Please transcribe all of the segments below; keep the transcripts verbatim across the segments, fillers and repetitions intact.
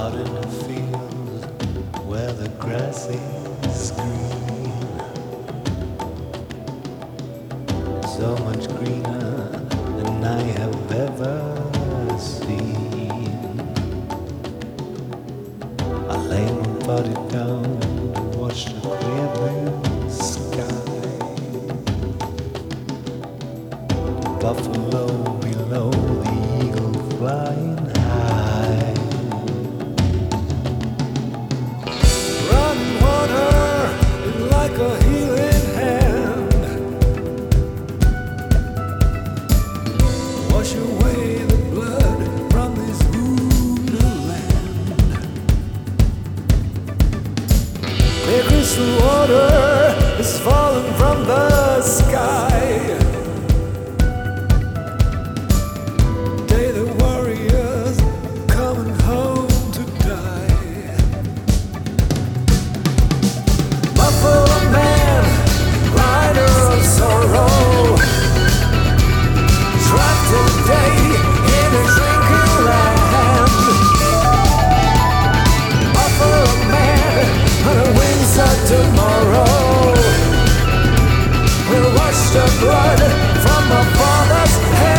out in the field where the grass is green, so much greener than I have ever seen. I lay my body down to watch the clear blue sky, buffalo below, the eagle flying high. Running water like a healing hand, wash away the blood from this wounded land. Clear crystal water is falling from the sky. Tomorrow we'll wash the blood from my father's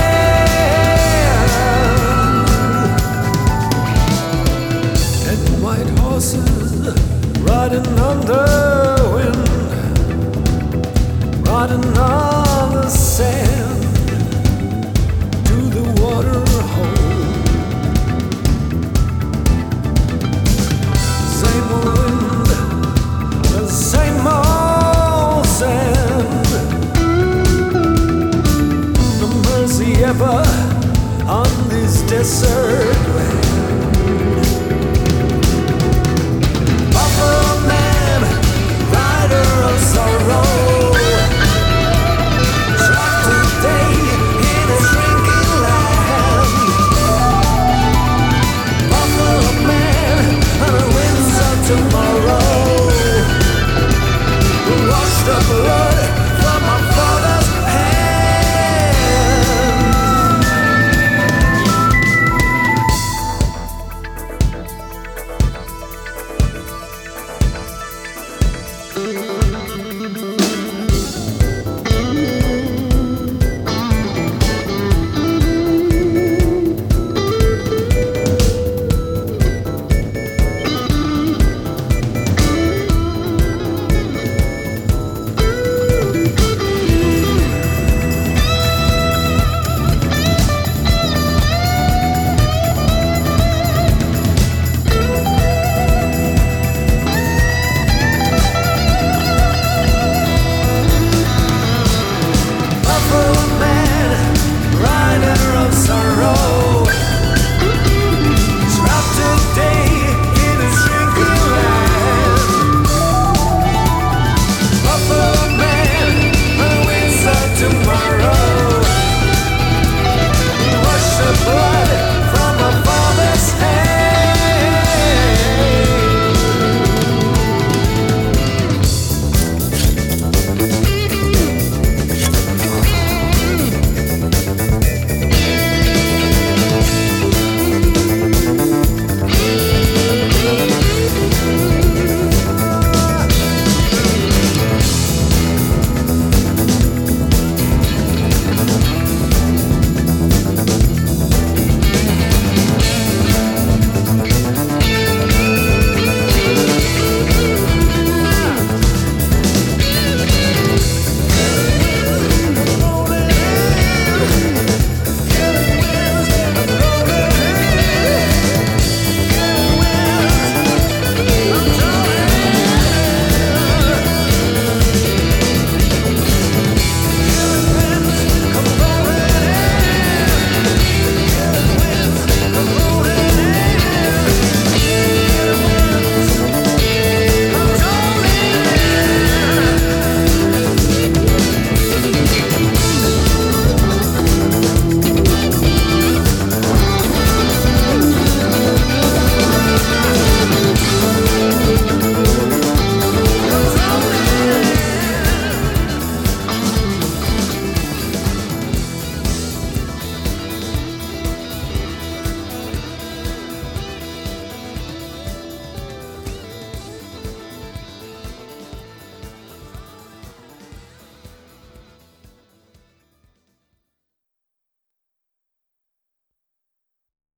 hand. And white horses riding on the wind, riding on the sand.